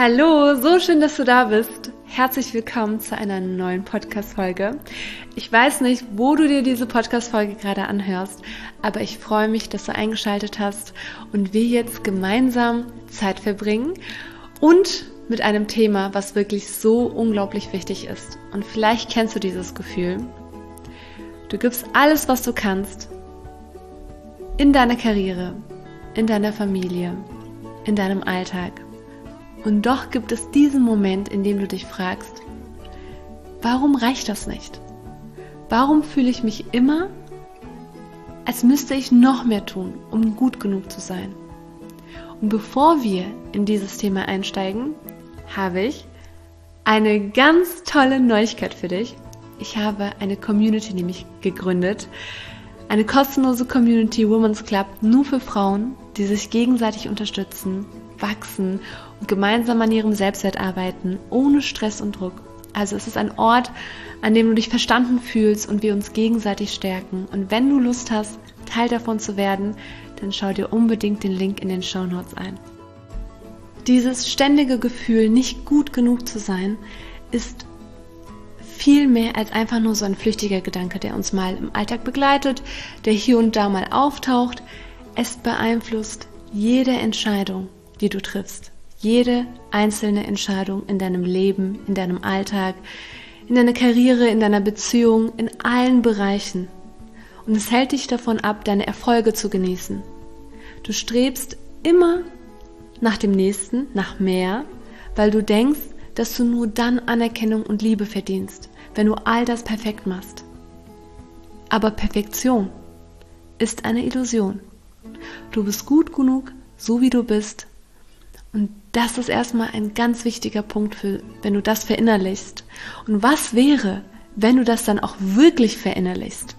Hallo, so schön, dass du da bist. Herzlich willkommen zu einer neuen Podcast-Folge. Ich weiß nicht, wo du dir diese Podcast-Folge gerade anhörst, aber ich freue mich, dass du eingeschaltet hast und wir jetzt gemeinsam Zeit verbringen und mit einem Thema, was wirklich so unglaublich wichtig ist. Und vielleicht kennst du dieses Gefühl. Du gibst alles, was du kannst, in deiner Karriere, in deiner Familie, in deinem Alltag. Und doch gibt es diesen Moment, in dem du dich fragst, warum reicht das nicht? Warum fühle ich mich immer, als müsste ich noch mehr tun, um gut genug zu sein? Und bevor wir in dieses Thema einsteigen, habe ich eine ganz tolle Neuigkeit für dich. Ich habe eine Community nämlich gegründet, eine kostenlose Community Women's Club nur für Frauen, die sich gegenseitig unterstützen, wachsen und gemeinsam an ihrem Selbstwert arbeiten, ohne Stress und Druck. Also es ist ein Ort, an dem du dich verstanden fühlst und wir uns gegenseitig stärken. Und wenn du Lust hast, Teil davon zu werden, dann schau dir unbedingt den Link in den Shownotes ein. Dieses ständige Gefühl, nicht gut genug zu sein, ist viel mehr als einfach nur so ein flüchtiger Gedanke, der uns mal im Alltag begleitet, der hier und da mal auftaucht. Es beeinflusst jede Entscheidung, die du triffst. Jede einzelne Entscheidung in deinem Leben, in deinem Alltag, in deiner Karriere, in deiner Beziehung, in allen Bereichen. Und es hält dich davon ab, deine Erfolge zu genießen. Du strebst immer nach dem Nächsten, nach mehr, weil du denkst, dass du nur dann Anerkennung und Liebe verdienst, wenn du all das perfekt machst. Aber Perfektion ist eine Illusion. Du bist gut genug, so wie du bist. Und das ist erstmal ein ganz wichtiger Punkt, wenn du das verinnerlichst. Und was wäre, wenn du das dann auch wirklich verinnerlichst?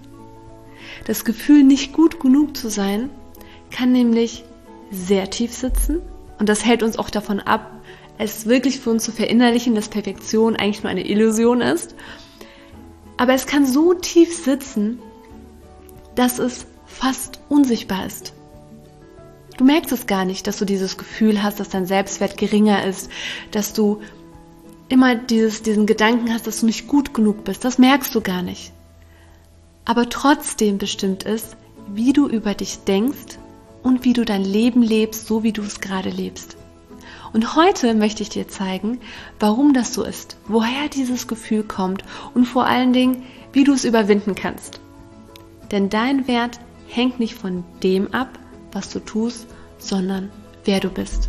Das Gefühl, nicht gut genug zu sein, kann nämlich sehr tief sitzen. Und das hält uns auch davon ab, es wirklich für uns zu verinnerlichen, dass Perfektion eigentlich nur eine Illusion ist. Aber es kann so tief sitzen, dass es fast unsichtbar ist. Du merkst es gar nicht, dass du dieses Gefühl hast, dass dein Selbstwert geringer ist, dass du immer diesen Gedanken hast, dass du nicht gut genug bist. Das merkst du gar nicht. Aber trotzdem bestimmt es, wie du über dich denkst und wie du dein Leben lebst, so wie du es gerade lebst. Und heute möchte ich dir zeigen, warum das so ist, woher dieses Gefühl kommt und vor allen Dingen, wie du es überwinden kannst. Denn dein Wert hängt nicht von dem ab, was du tust, sondern wer du bist.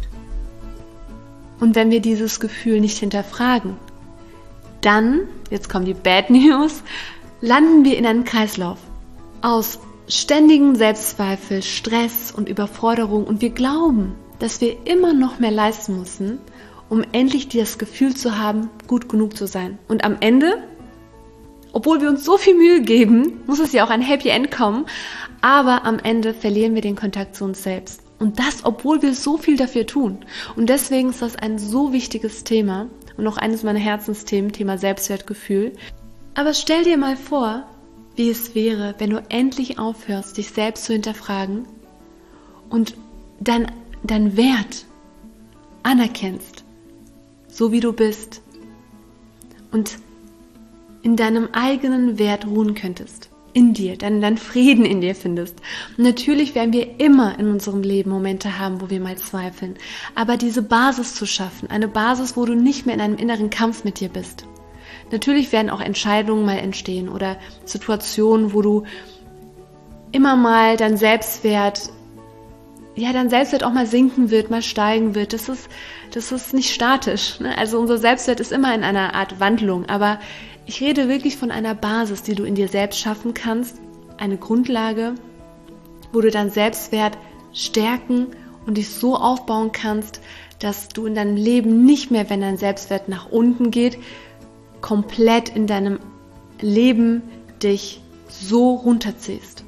Und wenn wir dieses Gefühl nicht hinterfragen, dann, jetzt kommen die Bad News, landen wir in einem Kreislauf aus ständigen Selbstzweifel, Stress und Überforderung und wir glauben, dass wir immer noch mehr leisten müssen, um endlich das Gefühl zu haben, gut genug zu sein. Und am Ende, obwohl wir uns so viel Mühe geben, muss es ja auch ein Happy End kommen, aber am Ende verlieren wir den Kontakt zu uns selbst. Und das, obwohl wir so viel dafür tun. Und deswegen ist das ein so wichtiges Thema und auch eines meiner Herzensthemen, Thema Selbstwertgefühl. Aber stell dir mal vor, wie es wäre, wenn du endlich aufhörst, dich selbst zu hinterfragen und deinen Wert anerkennst, so wie du bist und in deinem eigenen Wert ruhen könntest, in dir, deinen Frieden in dir findest. Und natürlich werden wir immer in unserem Leben Momente haben, wo wir mal zweifeln, aber diese Basis zu schaffen, eine Basis, wo du nicht mehr in einem inneren Kampf mit dir bist. Natürlich werden auch Entscheidungen mal entstehen oder Situationen, wo du immer mal dein Selbstwert auch mal sinken wird, mal steigen wird. Das ist nicht statisch, ne? Also unser Selbstwert ist immer in einer Art Wandlung, aber ich rede wirklich von einer Basis, die du in dir selbst schaffen kannst, eine Grundlage, wo du deinen Selbstwert stärken und dich so aufbauen kannst, dass du in deinem Leben nicht mehr, wenn dein Selbstwert nach unten geht, komplett in deinem Leben dich so runterziehst.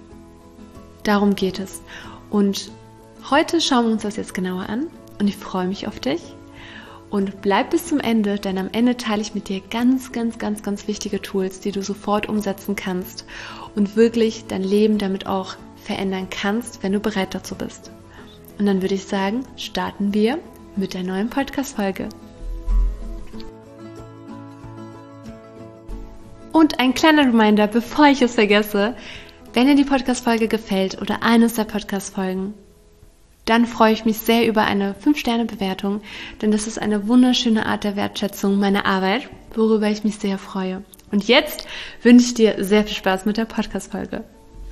Darum geht es. Und heute schauen wir uns das jetzt genauer an und ich freue mich auf dich. Und bleib bis zum Ende, denn am Ende teile ich mit dir ganz wichtige Tools, die du sofort umsetzen kannst und wirklich dein Leben damit auch verändern kannst, wenn du bereit dazu bist. Und dann würde ich sagen, starten wir mit der neuen Podcast-Folge. Und ein kleiner Reminder, bevor ich es vergesse, wenn dir die Podcast-Folge gefällt oder eines der Podcast-Folgen, dann freue ich mich sehr über eine 5-Sterne-Bewertung, denn das ist eine wunderschöne Art der Wertschätzung meiner Arbeit, worüber ich mich sehr freue. Und jetzt wünsche ich dir sehr viel Spaß mit der Podcast-Folge.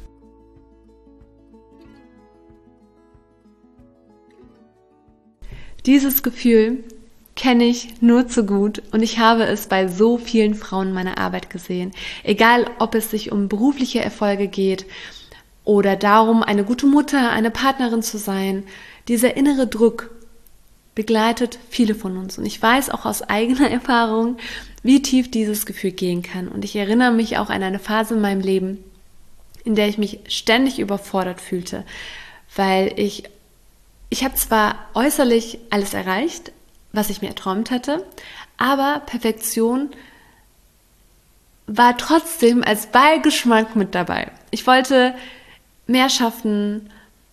Dieses Gefühl kenne ich nur zu gut und ich habe es bei so vielen Frauen meiner Arbeit gesehen. Egal, ob es sich um berufliche Erfolge geht oder darum, eine gute Mutter, eine Partnerin zu sein. Dieser innere Druck begleitet viele von uns. Und ich weiß auch aus eigener Erfahrung, wie tief dieses Gefühl gehen kann. Und ich erinnere mich auch an eine Phase in meinem Leben, in der ich mich ständig überfordert fühlte, weil ich habe zwar äußerlich alles erreicht, was ich mir erträumt hatte, aber Perfektion war trotzdem als Beigeschmack mit dabei. Ich wollte mehr schaffen,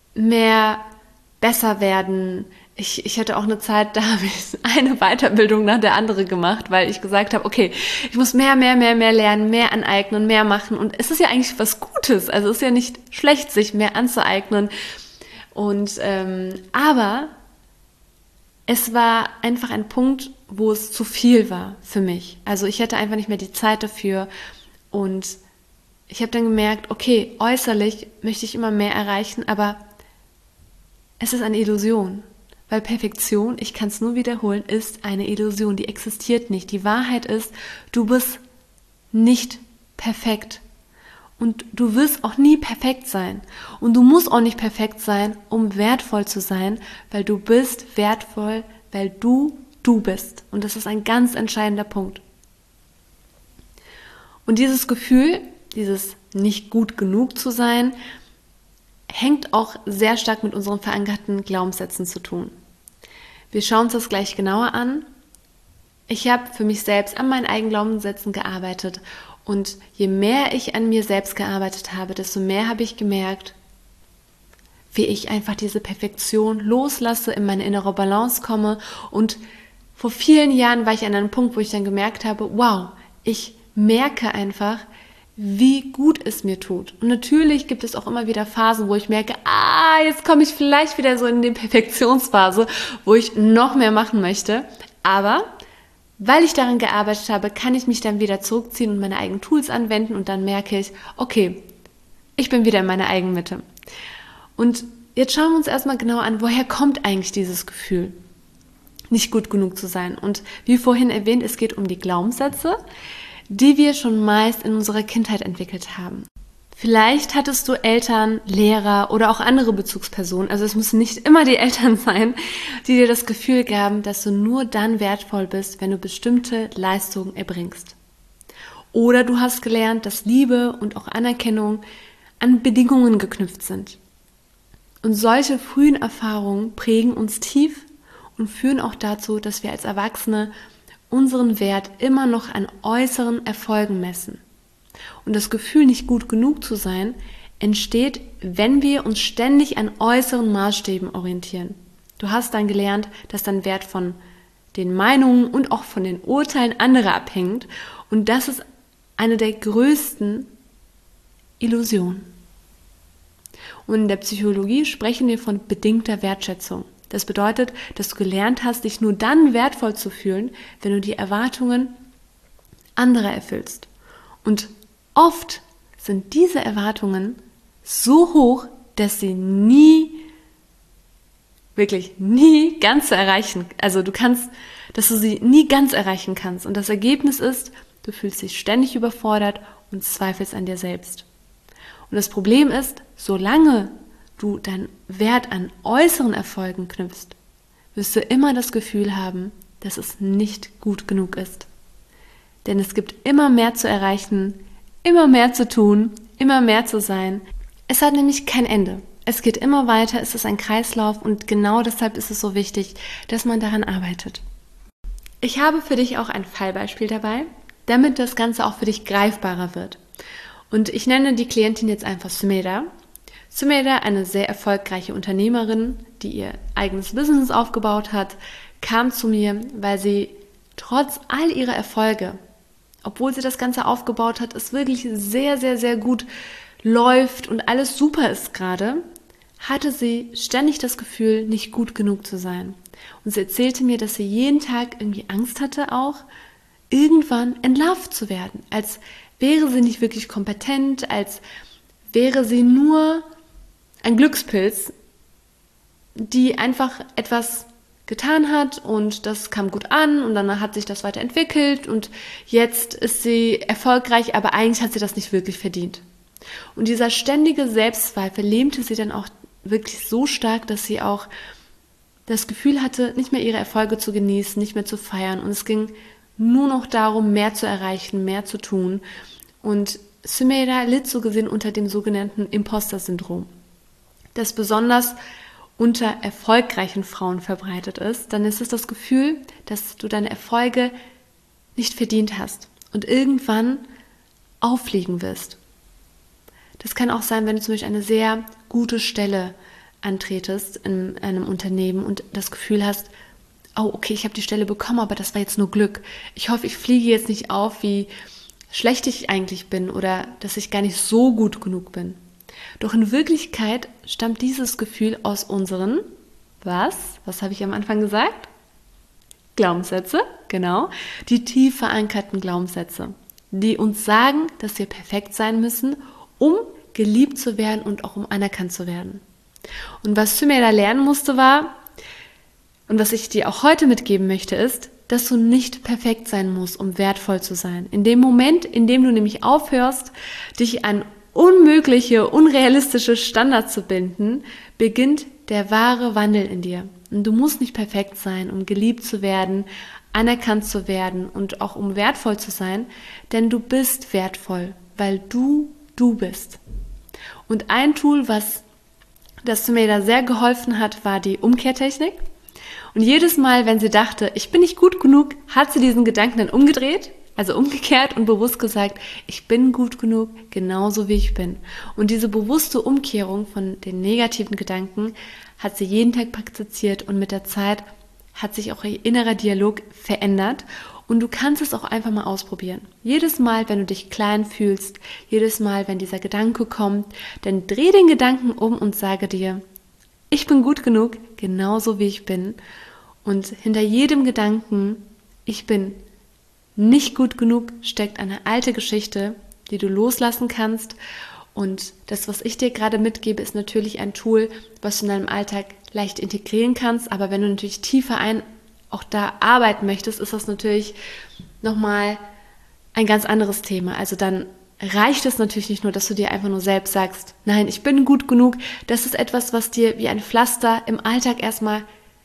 besser werden. Ich hatte auch eine Zeit, da habe ich eine Weiterbildung nach der anderen gemacht, weil ich gesagt habe, okay, ich muss mehr lernen, mehr aneignen, mehr machen. Und es ist ja eigentlich was Gutes. Also es ist ja nicht schlecht, sich mehr anzueignen. Und aber es war einfach ein Punkt, wo es zu viel war für mich. Also ich hatte einfach nicht mehr die Zeit dafür und ich habe dann gemerkt, okay, äußerlich möchte ich immer mehr erreichen, aber es ist eine Illusion, weil Perfektion, ich kann es nur wiederholen, ist eine Illusion, die existiert nicht. Die Wahrheit ist, du bist nicht perfekt und du wirst auch nie perfekt sein und du musst auch nicht perfekt sein, um wertvoll zu sein, weil du bist wertvoll, weil du bist und das ist ein ganz entscheidender Punkt. Und dieses Gefühl, dieses nicht gut genug zu sein, hängt auch sehr stark mit unseren verankerten Glaubenssätzen zu tun. Wir schauen uns das gleich genauer an. Ich habe für mich selbst an meinen eigenen Glaubenssätzen gearbeitet und je mehr ich an mir selbst gearbeitet habe, desto mehr habe ich gemerkt, wie ich einfach diese Perfektion loslasse, in meine innere Balance komme. Und vor vielen Jahren war ich an einem Punkt, wo ich dann gemerkt habe, wow, ich merke einfach, wie gut es mir tut. Und natürlich gibt es auch immer wieder Phasen, wo ich merke, jetzt komme ich vielleicht wieder so in die Perfektionsphase, wo ich noch mehr machen möchte. Aber weil ich daran gearbeitet habe, kann ich mich dann wieder zurückziehen und meine eigenen Tools anwenden und dann merke ich, okay, ich bin wieder in meiner eigenen Mitte. Und jetzt schauen wir uns erstmal genau an, woher kommt eigentlich dieses Gefühl, nicht gut genug zu sein. Und wie vorhin erwähnt, es geht um die Glaubenssätze, die wir schon meist in unserer Kindheit entwickelt haben. Vielleicht hattest du Eltern, Lehrer oder auch andere Bezugspersonen, also es müssen nicht immer die Eltern sein, die dir das Gefühl gaben, dass du nur dann wertvoll bist, wenn du bestimmte Leistungen erbringst. Oder du hast gelernt, dass Liebe und auch Anerkennung an Bedingungen geknüpft sind. Und solche frühen Erfahrungen prägen uns tief und führen auch dazu, dass wir als Erwachsene unseren Wert immer noch an äußeren Erfolgen messen. Und das Gefühl, nicht gut genug zu sein, entsteht, wenn wir uns ständig an äußeren Maßstäben orientieren. Du hast dann gelernt, dass dein Wert von den Meinungen und auch von den Urteilen anderer abhängt. Und das ist eine der größten Illusionen. Und in der Psychologie sprechen wir von bedingter Wertschätzung. Das bedeutet, dass du gelernt hast, dich nur dann wertvoll zu fühlen, wenn du die Erwartungen anderer erfüllst. Und oft sind diese Erwartungen so hoch, dass sie wirklich nie ganz zu erreichen, dass du sie nie ganz erreichen kannst. Und das Ergebnis ist, du fühlst dich ständig überfordert und zweifelst an dir selbst. Und das Problem ist, solange du deinen Wert an äußeren Erfolgen knüpfst, wirst du immer das Gefühl haben, dass es nicht gut genug ist. Denn es gibt immer mehr zu erreichen, immer mehr zu tun, immer mehr zu sein. Es hat nämlich kein Ende. Es geht immer weiter, es ist ein Kreislauf und genau deshalb ist es so wichtig, dass man daran arbeitet. Ich habe für dich auch ein Fallbeispiel dabei, damit das Ganze auch für dich greifbarer wird. Und ich nenne die Klientin jetzt einfach Sumeda. Sümeyra, eine sehr erfolgreiche Unternehmerin, die ihr eigenes Business aufgebaut hat, kam zu mir, weil sie trotz all ihrer Erfolge, obwohl sie das Ganze aufgebaut hat, es wirklich sehr, sehr, sehr gut läuft und alles super ist gerade, hatte sie ständig das Gefühl, nicht gut genug zu sein. Und sie erzählte mir, dass sie jeden Tag irgendwie Angst hatte auch, irgendwann entlarvt zu werden, als wäre sie nicht wirklich kompetent, als wäre sie nur ein Glückspilz, die einfach etwas getan hat und das kam gut an und dann hat sich das weiterentwickelt und jetzt ist sie erfolgreich, aber eigentlich hat sie das nicht wirklich verdient. Und dieser ständige Selbstzweifel lähmte sie dann auch wirklich so stark, dass sie auch das Gefühl hatte, nicht mehr ihre Erfolge zu genießen, nicht mehr zu feiern und es ging nur noch darum, mehr zu erreichen, mehr zu tun. Und Sümeyra litt so gesehen unter dem sogenannten Imposter-Syndrom, das besonders unter erfolgreichen Frauen verbreitet ist. Dann ist es das Gefühl, dass du deine Erfolge nicht verdient hast und irgendwann auffliegen wirst. Das kann auch sein, wenn du zum Beispiel eine sehr gute Stelle antretest in einem Unternehmen und das Gefühl hast, oh, okay, ich habe die Stelle bekommen, aber das war jetzt nur Glück. Ich hoffe, ich fliege jetzt nicht auf, wie schlecht ich eigentlich bin oder dass ich gar nicht so gut genug bin. Doch in Wirklichkeit stammt dieses Gefühl aus unseren, was habe ich am Anfang gesagt? Glaubenssätze, genau, die tief verankerten Glaubenssätze, die uns sagen, dass wir perfekt sein müssen, um geliebt zu werden und auch um anerkannt zu werden. Und was Sümeyra lernen musste war, und was ich dir auch heute mitgeben möchte, ist, dass du nicht perfekt sein musst, um wertvoll zu sein. In dem Moment, in dem du nämlich aufhörst, dich an unmögliche, unrealistische Standards zu binden, beginnt der wahre Wandel in dir. Und du musst nicht perfekt sein, um geliebt zu werden, anerkannt zu werden und auch um wertvoll zu sein, denn du bist wertvoll, weil du bist. Und ein Tool, das mir da sehr geholfen hat, war die Umkehrtechnik. Und jedes Mal, wenn sie dachte, ich bin nicht gut genug, hat sie diesen Gedanken dann umgedreht, also umgekehrt und bewusst gesagt, ich bin gut genug, genauso wie ich bin. Und diese bewusste Umkehrung von den negativen Gedanken hat sie jeden Tag praktiziert und mit der Zeit hat sich auch ihr innerer Dialog verändert und du kannst es auch einfach mal ausprobieren. Jedes Mal, wenn du dich klein fühlst, jedes Mal, wenn dieser Gedanke kommt, dann dreh den Gedanken um und sage dir, ich bin gut genug, genauso wie ich bin. Und hinter jedem Gedanken, ich bin nicht gut genug, steckt eine alte Geschichte, die du loslassen kannst. Und das, was ich dir gerade mitgebe, ist natürlich ein Tool, was du in deinem Alltag leicht integrieren kannst. Aber wenn du natürlich tiefer auch da arbeiten möchtest, ist das natürlich nochmal ein ganz anderes Thema. Also dann reicht es natürlich nicht nur, dass du dir einfach nur selbst sagst, nein, ich bin gut genug. Das ist etwas, was dir wie ein Pflaster im Alltag erstmal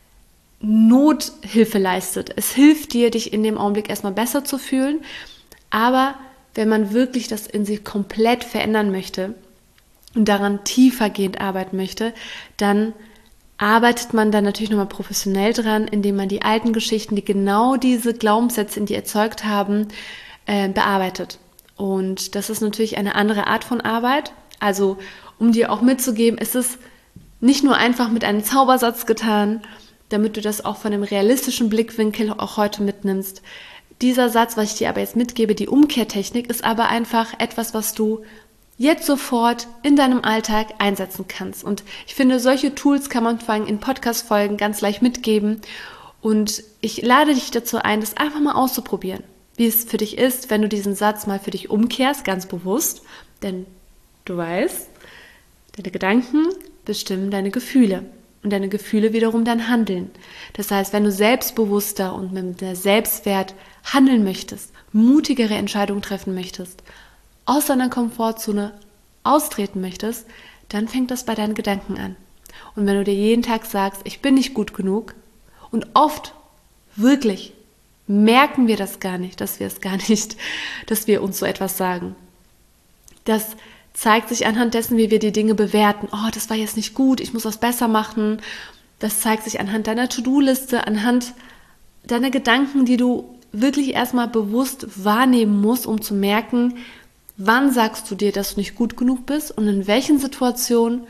Nothilfe leistet. Es hilft dir, dich in dem Augenblick erstmal besser zu fühlen. Aber wenn man wirklich das in sich komplett verändern möchte und daran tiefergehend arbeiten möchte, dann arbeitet man dann natürlich nochmal professionell dran, indem man die alten Geschichten, die genau diese Glaubenssätze in dir erzeugt haben, bearbeitet. Und das ist natürlich eine andere Art von Arbeit. Also, um dir auch mitzugeben, ist es nicht nur einfach mit einem Zaubersatz getan, damit du das auch von einem realistischen Blickwinkel auch heute mitnimmst. Dieser Satz, was ich dir aber jetzt mitgebe, die Umkehrtechnik, ist aber einfach etwas, was du jetzt sofort in deinem Alltag einsetzen kannst. Und ich finde, solche Tools kann man vor allem in Podcast-Folgen ganz leicht mitgeben. Und ich lade dich dazu ein, das einfach mal auszuprobieren, wie es für dich ist, wenn du diesen Satz mal für dich umkehrst, ganz bewusst. Denn du weißt, deine Gedanken bestimmen deine Gefühle und deine Gefühle wiederum dein Handeln. Das heißt, wenn du selbstbewusster und mit mehr Selbstwert handeln möchtest, mutigere Entscheidungen treffen möchtest, aus deiner Komfortzone austreten möchtest, dann fängt das bei deinen Gedanken an. Und wenn du dir jeden Tag sagst, ich bin nicht gut genug, und oft, wirklich, merken wir das gar nicht, dass wir uns so etwas sagen. Das zeigt sich anhand dessen, wie wir die Dinge bewerten. Oh, das war jetzt nicht gut, ich muss das besser machen. Das zeigt sich anhand deiner To-Do-Liste, anhand deiner Gedanken, die du wirklich erstmal bewusst wahrnehmen musst, um zu merken, wann sagst du dir, dass du nicht gut genug bist und in welchen Situationen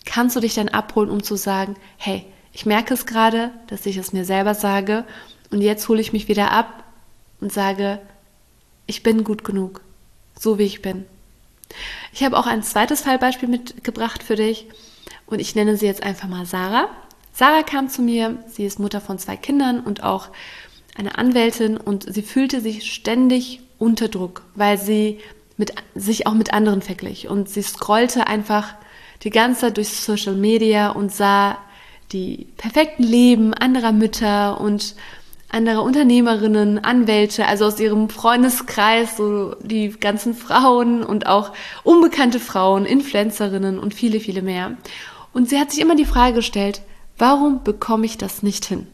kannst du dich dann abholen, um zu sagen, hey, ich merke es gerade, dass ich es mir selber sage und jetzt hole ich mich wieder ab und sage, ich bin gut genug, so wie ich bin. Ich habe auch ein zweites Fallbeispiel mitgebracht für dich und ich nenne sie jetzt einfach mal Sarah. Sarah kam zu mir, sie ist Mutter von 2 Kindern und auch eine Anwältin und sie fühlte sich ständig unter Druck, weil sie sich auch mit anderen verglich und sie scrollte einfach die ganze Zeit durch Social Media und sah die perfekten Leben anderer Mütter und anderer Unternehmerinnen, Anwälte, also aus ihrem Freundeskreis, so die ganzen Frauen und auch unbekannte Frauen, Influencerinnen und viele, viele mehr. Und sie hat sich immer die Frage gestellt, warum bekomme ich das nicht hin?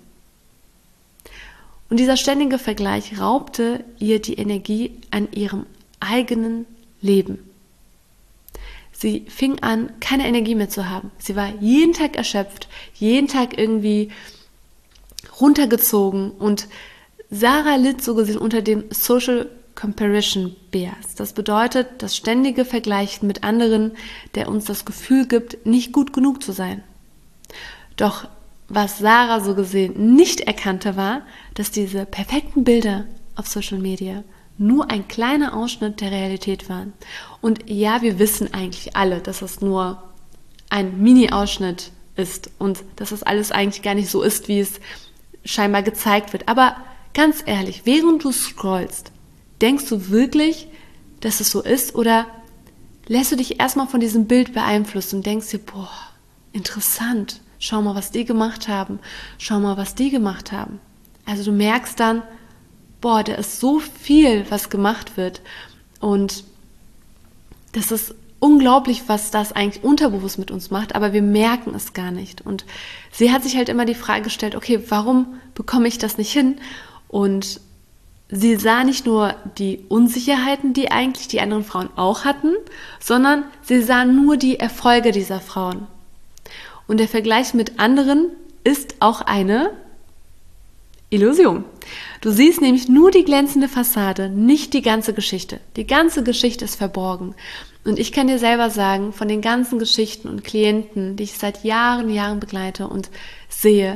Und dieser ständige Vergleich raubte ihr die Energie an ihrem eigenen Leben. Sie fing an, keine Energie mehr zu haben. Sie war jeden Tag erschöpft, jeden Tag irgendwie runtergezogen und Sarah litt so gesehen unter dem Social Comparison Bias. Das bedeutet das ständige Vergleichen mit anderen, der uns das Gefühl gibt, nicht gut genug zu sein. Doch was Sarah so gesehen nicht erkannte, war, dass diese perfekten Bilder auf Social Media nur ein kleiner Ausschnitt der Realität waren. Und ja, wir wissen eigentlich alle, dass es nur ein Mini-Ausschnitt ist und dass das alles eigentlich gar nicht so ist, wie es scheinbar gezeigt wird. Aber ganz ehrlich, während du scrollst, denkst du wirklich, dass es so ist oder lässt du dich erstmal von diesem Bild beeinflussen und denkst dir, boah, interessant, schau mal, was die gemacht haben, schau mal, was die gemacht haben. Also du merkst dann, boah, da ist so viel, was gemacht wird und das ist unglaublich, was das eigentlich unterbewusst mit uns macht, aber wir merken es gar nicht. Und sie hat sich halt immer die Frage gestellt, okay, warum bekomme ich das nicht hin? Und sie sah nicht nur die Unsicherheiten, die eigentlich die anderen Frauen auch hatten, sondern sie sah nur die Erfolge dieser Frauen. Und der Vergleich mit anderen ist auch eine Illusion. Du siehst nämlich nur die glänzende Fassade, nicht die ganze Geschichte. Die ganze Geschichte ist verborgen. Und ich kann dir selber sagen, von den ganzen Geschichten und Klienten, die ich seit Jahren begleite und sehe,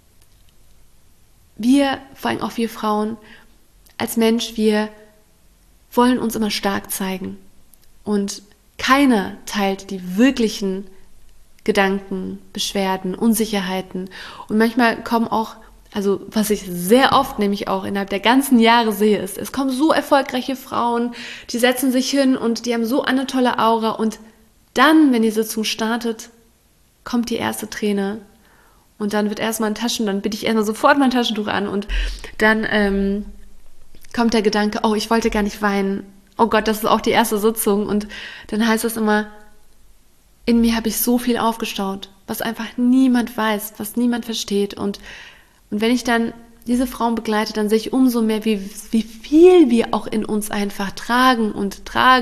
wir, vor allem auch wir Frauen, als Mensch, wir wollen uns immer stark zeigen. Und keiner teilt die wirklichen Gedanken, Beschwerden, Unsicherheiten. Und manchmal kommen auch, also was ich sehr oft nämlich auch innerhalb der ganzen Jahre sehe, ist, es kommen so erfolgreiche Frauen, die setzen sich hin und die haben so eine tolle Aura und dann, wenn die Sitzung startet, kommt die erste Träne und dann wird erstmal dann biete ich erstmal sofort mein Taschentuch an und dann kommt der Gedanke, oh, ich wollte gar nicht weinen, oh Gott, das ist auch die erste Sitzung und dann heißt es immer, in mir habe ich so viel aufgestaut, was einfach niemand weiß, was niemand versteht und wenn ich dann diese Frauen begleite, dann sehe ich umso mehr, wie viel wir auch in uns einfach tragen und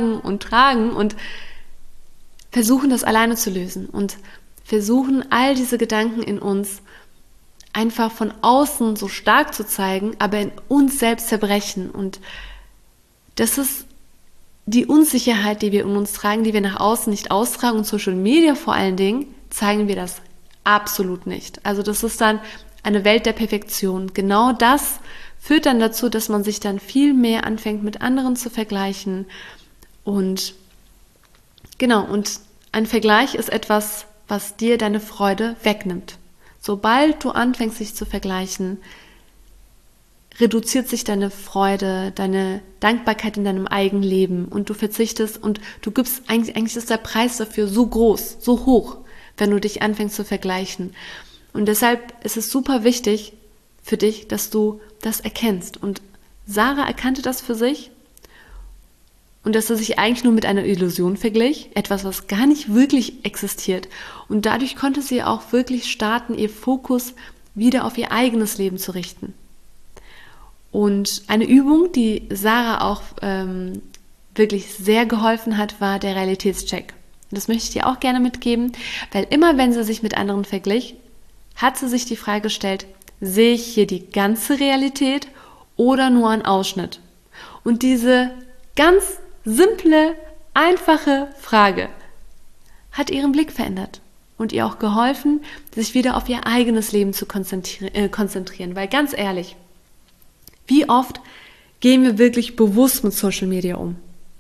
versuchen, das alleine zu lösen und versuchen, all diese Gedanken in uns einfach von außen so stark zu zeigen, aber in uns selbst zerbrechen. Und das ist die Unsicherheit, die wir in uns tragen, die wir nach außen nicht austragen. Und Social Media vor allen Dingen zeigen wir das absolut nicht. Also das ist dann eine Welt der Perfektion. Genau das führt dann dazu, dass man sich dann viel mehr anfängt, mit anderen zu vergleichen. Und genau, und ein Vergleich ist etwas, was dir deine Freude wegnimmt. Sobald du anfängst, dich zu vergleichen, reduziert sich deine Freude, deine Dankbarkeit in deinem eigenen Leben und du verzichtest und du gibst, eigentlich ist der Preis dafür so groß, so hoch, wenn du dich anfängst zu vergleichen. Und deshalb ist es super wichtig für dich, dass du das erkennst. Und Sarah erkannte das für sich und dass sie sich eigentlich nur mit einer Illusion verglich, etwas, was gar nicht wirklich existiert. Und dadurch konnte sie auch wirklich starten, ihr Fokus wieder auf ihr eigenes Leben zu richten. Und eine Übung, die Sarah auch wirklich sehr geholfen hat, war der Realitätscheck. Das möchte ich dir auch gerne mitgeben, weil immer wenn sie sich mit anderen verglich, hat sie sich die Frage gestellt, sehe ich hier die ganze Realität oder nur einen Ausschnitt? Und diese ganz simple, einfache Frage hat ihren Blick verändert. und ihr auch geholfen, sich wieder auf ihr eigenes Leben zu konzentrieren. Weil ganz ehrlich, wie oft gehen wir wirklich bewusst mit Social Media um?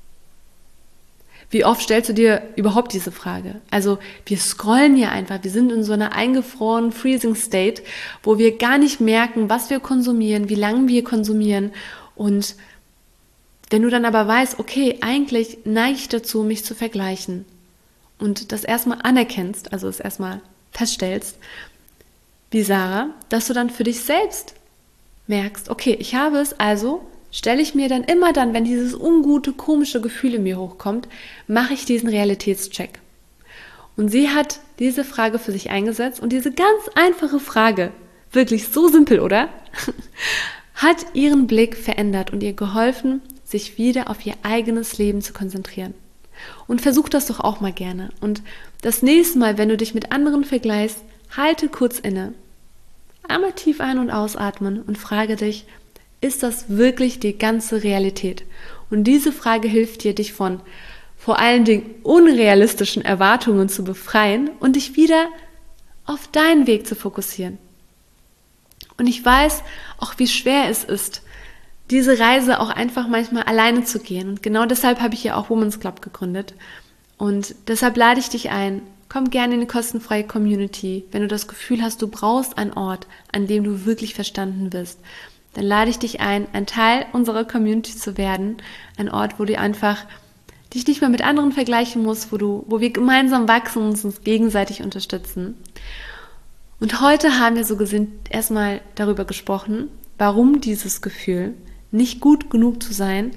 Wie oft stellst du dir überhaupt diese Frage? Also wir scrollen ja einfach, wir sind in so einer eingefrorenen Freezing State, wo wir gar nicht merken, was wir konsumieren, wie lange wir konsumieren. Und wenn du dann aber weißt, okay, eigentlich neige ich dazu, mich zu vergleichen und das erstmal anerkennst, also es erstmal feststellst, wie Sarah, dass du dann für dich selbst merkst, okay, ich habe es, also stelle ich mir dann immer dann, wenn dieses ungute, komische Gefühl in mir hochkommt, mache ich diesen Realitätscheck. Und sie hat diese Frage für sich eingesetzt und diese ganz einfache Frage, wirklich so simpel, oder? Hat ihren Blick verändert und ihr geholfen, sich wieder auf ihr eigenes Leben zu konzentrieren. Und versuch das doch auch mal gerne. Und das nächste Mal, wenn du dich mit anderen vergleichst, halte kurz inne. Einmal tief ein- und ausatmen und frage dich, ist das wirklich die ganze Realität? Und diese Frage hilft dir, dich von vor allen Dingen unrealistischen Erwartungen zu befreien und dich wieder auf deinen Weg zu fokussieren. Und ich weiß auch, wie schwer es ist, diese Reise auch einfach manchmal alleine zu gehen. Und genau deshalb habe ich ja auch Women's Club gegründet. Und deshalb lade ich dich ein, komm gerne in eine kostenfreie Community. Wenn du das Gefühl hast, du brauchst einen Ort, an dem du wirklich verstanden wirst, dann lade ich dich ein Teil unserer Community zu werden. Ein Ort, wo du einfach dich nicht mehr mit anderen vergleichen musst, wo wir gemeinsam wachsen und uns gegenseitig unterstützen. Und heute haben wir so gesehen erstmal darüber gesprochen, warum dieses Gefühl, nicht gut genug zu sein,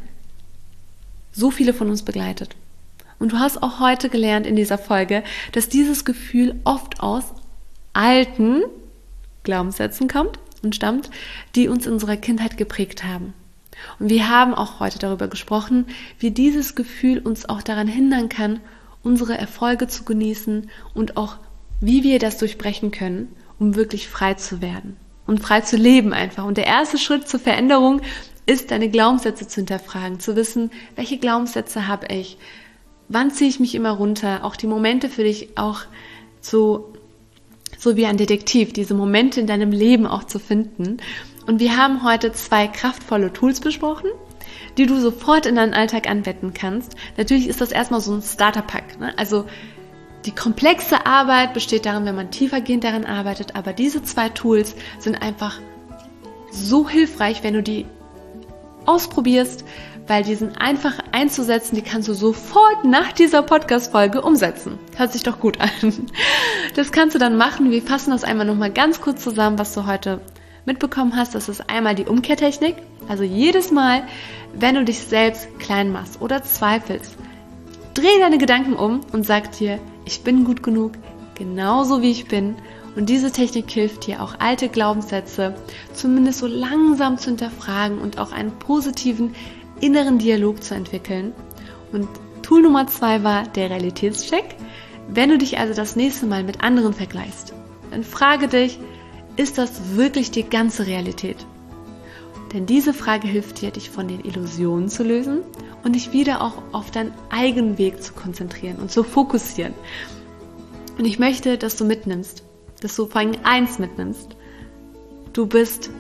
so viele von uns begleitet. Und du hast auch heute gelernt in dieser Folge, dass dieses Gefühl oft aus alten Glaubenssätzen kommt und stammt, die uns in unserer Kindheit geprägt haben. Und wir haben auch heute darüber gesprochen, wie dieses Gefühl uns auch daran hindern kann, unsere Erfolge zu genießen und auch, wie wir das durchbrechen können, um wirklich frei zu werden und frei zu leben einfach. Und der erste Schritt zur Veränderung ist, deine Glaubenssätze zu hinterfragen, zu wissen, welche Glaubenssätze habe ich, wann ziehe ich mich immer runter, auch die Momente für dich auch so wie ein Detektiv, diese Momente in deinem Leben auch zu finden. Und wir haben heute 2 kraftvolle Tools besprochen, die du sofort in deinen Alltag anwenden kannst. Natürlich ist das erstmal so ein Starterpack, ne? Also die komplexe Arbeit besteht darin, wenn man tiefergehend daran arbeitet, aber diese 2 Tools sind einfach so hilfreich, wenn du die ausprobierst, weil die sind einfach einzusetzen, die kannst du sofort nach dieser Podcast-Folge umsetzen. Hört sich doch gut an. Das kannst du dann machen. Wir fassen das einmal nochmal ganz kurz zusammen, was du heute mitbekommen hast. Das ist einmal die Umkehrtechnik. Also jedes Mal, wenn du dich selbst klein machst oder zweifelst, dreh deine Gedanken um und sag dir, ich bin gut genug, genauso wie ich bin. Und diese Technik hilft dir auch, alte Glaubenssätze zumindest so langsam zu hinterfragen und auch einen positiven inneren Dialog zu entwickeln. Und Tool Nummer 2 war der Realitätscheck. Wenn du dich also das nächste Mal mit anderen vergleichst, dann frage dich, ist das wirklich die ganze Realität? Denn diese Frage hilft dir, dich von den Illusionen zu lösen und dich wieder auch auf deinen eigenen Weg zu konzentrieren und zu fokussieren. Und ich möchte, dass du mitnimmst, dass du vor allem eins mitnimmst. Du bist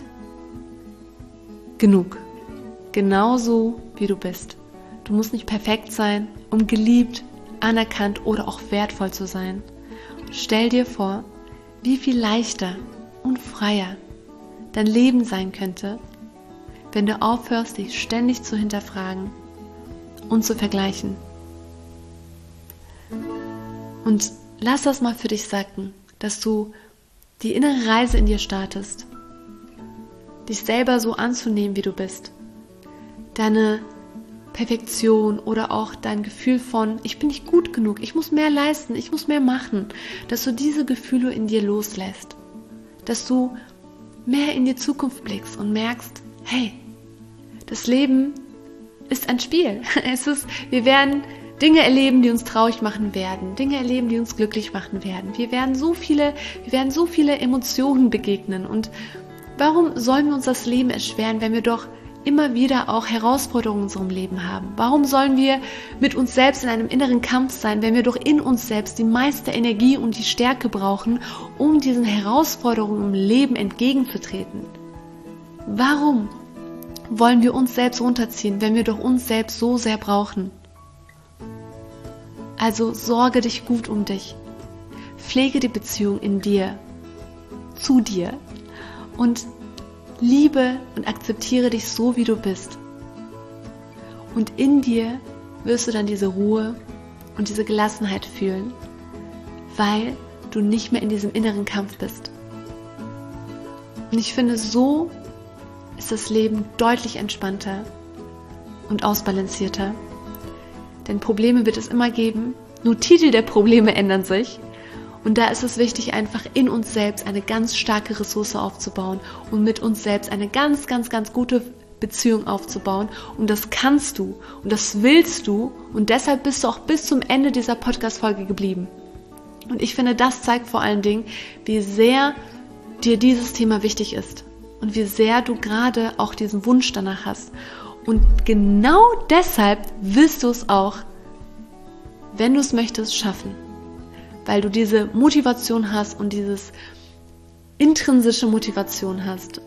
genug. Genauso wie du bist. Du musst nicht perfekt sein, um geliebt, anerkannt oder auch wertvoll zu sein. Stell dir vor, wie viel leichter und freier dein Leben sein könnte, wenn du aufhörst, dich ständig zu hinterfragen und zu vergleichen. Und lass das mal für dich sacken, dass du die innere Reise in dir startest, dich selber so anzunehmen, wie du bist. Deine Perfektion oder auch dein Gefühl von, ich bin nicht gut genug, ich muss mehr leisten, ich muss mehr machen, dass du diese Gefühle in dir loslässt, dass du mehr in die Zukunft blickst und merkst, hey, das Leben ist ein Spiel. Wir werden Dinge erleben, die uns traurig machen werden, Dinge erleben, die uns glücklich machen werden. Wir werden so viele Emotionen begegnen. Und warum sollen wir uns das Leben erschweren, wenn wir doch immer wieder auch Herausforderungen in unserem Leben haben? Warum sollen wir mit uns selbst in einem inneren Kampf sein, wenn wir doch in uns selbst die meiste Energie und die Stärke brauchen, um diesen Herausforderungen im Leben entgegenzutreten? Warum wollen wir uns selbst runterziehen, wenn wir doch uns selbst so sehr brauchen? Also sorge dich gut um dich. Pflege die Beziehung in dir, zu dir und liebe und akzeptiere dich so, wie du bist. Und in dir wirst du dann diese Ruhe und diese Gelassenheit fühlen, weil du nicht mehr in diesem inneren Kampf bist. Und ich finde, so ist das Leben deutlich entspannter und ausbalancierter. Denn Probleme wird es immer geben, nur Titel der Probleme ändern sich. Und da ist es wichtig, einfach in uns selbst eine ganz starke Ressource aufzubauen und mit uns selbst eine ganz, ganz, ganz gute Beziehung aufzubauen. Und das kannst du und das willst du und deshalb bist du auch bis zum Ende dieser Podcast-Folge geblieben. Und ich finde, das zeigt vor allen Dingen, wie sehr dir dieses Thema wichtig ist und wie sehr du gerade auch diesen Wunsch danach hast. Und genau deshalb wirst du es auch, wenn du es möchtest, schaffen. Weil du diese Motivation hast und dieses intrinsische Motivation hast.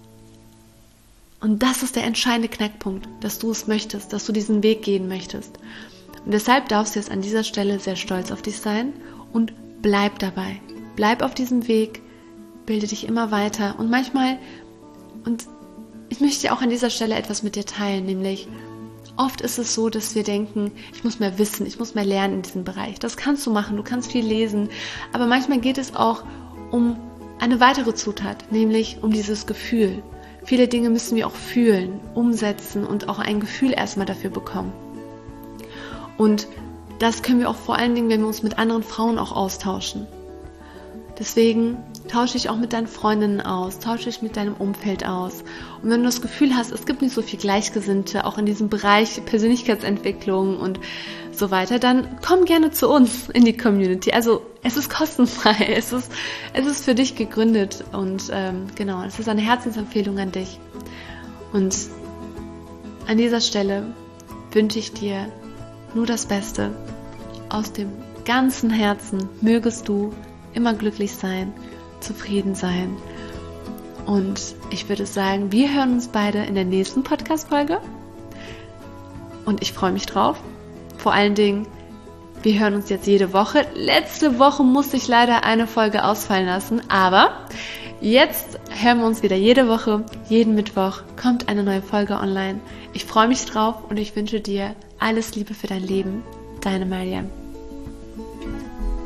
Und das ist der entscheidende Knackpunkt, dass du es möchtest, dass du diesen Weg gehen möchtest. Und deshalb darfst du jetzt an dieser Stelle sehr stolz auf dich sein und bleib dabei. Bleib auf diesem Weg, bilde dich immer weiter und manchmal, und ich möchte auch an dieser Stelle etwas mit dir teilen, nämlich oft ist es so, dass wir denken, ich muss mehr wissen, ich muss mehr lernen in diesem Bereich. Das kannst du machen, du kannst viel lesen, aber manchmal geht es auch um eine weitere Zutat, nämlich um dieses Gefühl. Viele Dinge müssen wir auch fühlen, umsetzen und auch ein Gefühl erstmal dafür bekommen. Und das können wir auch vor allen Dingen, wenn wir uns mit anderen Frauen auch austauschen. Deswegen tausche dich auch mit deinen Freundinnen aus, tausche dich mit deinem Umfeld aus. Und wenn du das Gefühl hast, es gibt nicht so viel Gleichgesinnte, auch in diesem Bereich Persönlichkeitsentwicklung und so weiter, dann komm gerne zu uns in die Community. Also es ist kostenfrei, es ist für dich gegründet und genau, es ist eine Herzensempfehlung an dich. Und an dieser Stelle wünsche ich dir nur das Beste. Aus dem ganzen Herzen mögest du immer glücklich sein, zufrieden sein. Und ich würde sagen, wir hören uns beide in der nächsten Podcast-Folge. Und ich freue mich drauf. Vor allen Dingen, wir hören uns jetzt jede Woche. Letzte Woche musste ich leider eine Folge ausfallen lassen, aber jetzt hören wir uns wieder jede Woche. Jeden Mittwoch kommt eine neue Folge online. Ich freue mich drauf und ich wünsche dir alles Liebe für dein Leben. Deine Mariam.